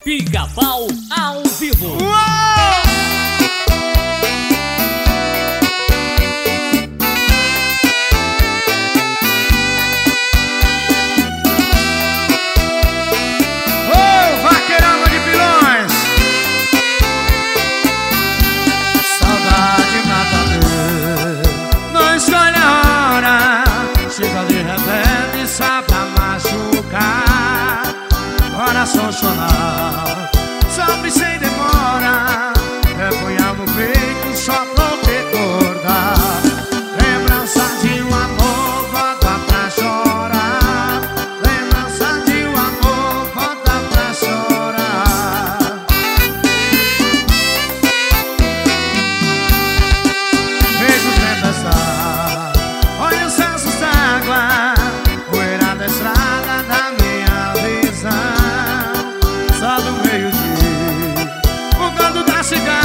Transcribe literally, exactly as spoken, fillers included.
Pica-Pau ao vivo. Uou! Ô, vaqueirama de pilões! Saudade mata-me, não escolhe a hora. Chega de repente só pra machucar. Coração chorar, sofre sem demora. Repunha no peito só pra recordar. Lembrança de um amor, volta pra chorar. Lembrança de um amor, volta pra chorar. Vejo tempestade, olha os cestos d'água, poeira da estrada da minha visão. Só do meio-dia, o canto da cigarra.